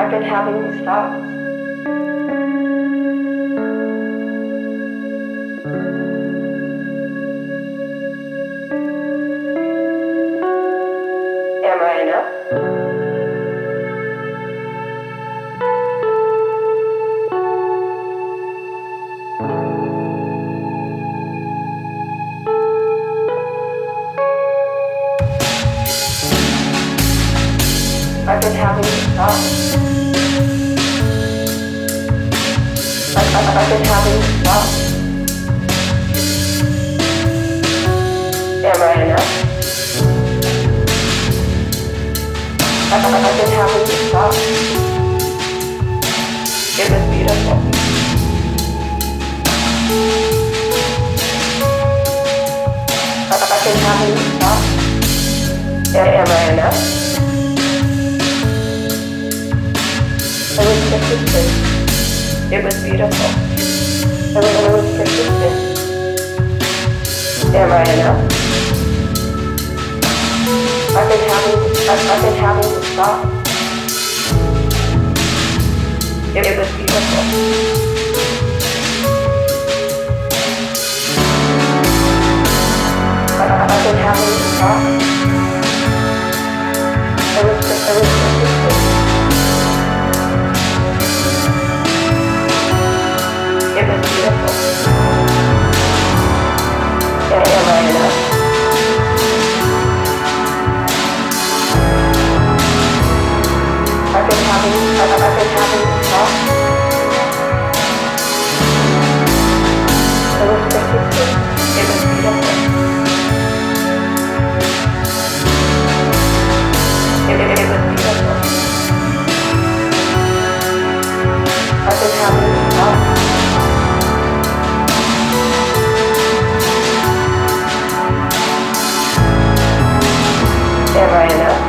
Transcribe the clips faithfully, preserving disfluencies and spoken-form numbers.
I've been having these thoughts. Am I enough? I've been having these thoughts. I've, I've, I've been having these thoughts. Am I enough? I've, I've been having these thoughts. It was beautiful. I've, I've been having these thoughts. Am I enough? I was persistent. It was beautiful. I was, I was persistent. Am I enough? I've been having, I've, I've been having this thought. It, it was beautiful. I, I, I've been having this thought. I was, I was persistent. It was beautiful. Yeah, am I enough? I've been having, I've, I've been having this thought. I was persistent. It was beautiful. It, it, it was beautiful. I've been having this thought. Am I enough?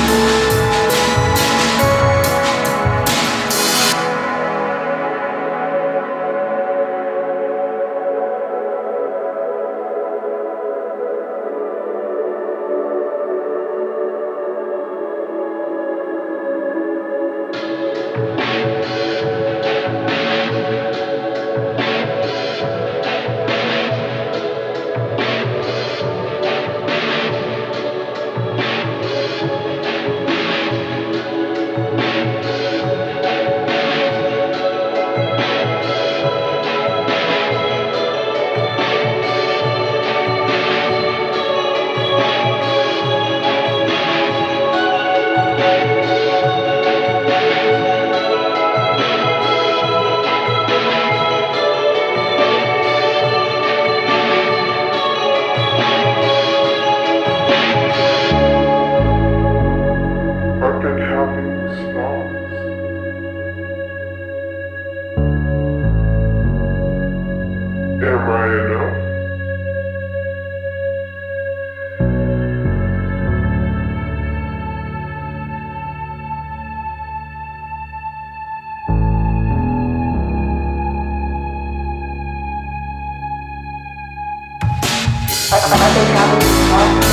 I've been having these thoughts.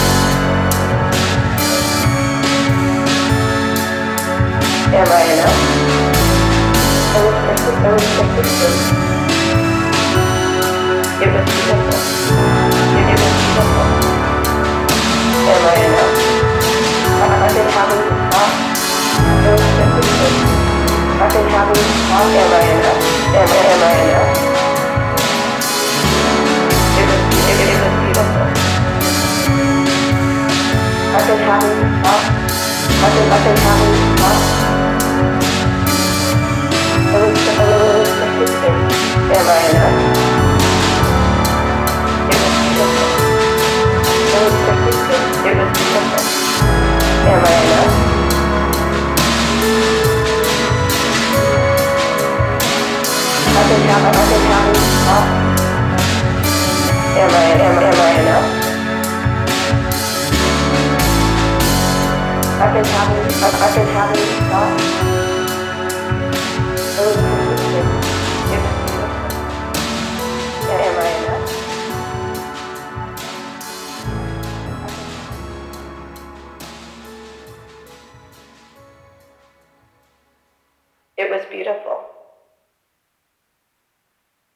Am I enough? I was persistent. I was persistent. It was beautiful. It, it was beautiful. Am I enough? I, I've been having these thoughts. I was persistent. I've been having these thoughts. Am I enough? Am, am I enough? It was, it, it was beautiful. I've been having these thoughts. I've been, I've been having these thoughts. I was, I was persistent. Am I enough? It was beautiful. I was persistent. It was beautiful. Am I enough? I've been having, I've been having these thoughts. Am I, am, am I enough? I've been having, I've, I've been having these thoughts. I was persistent. It was beautiful. Am I enough? beautiful.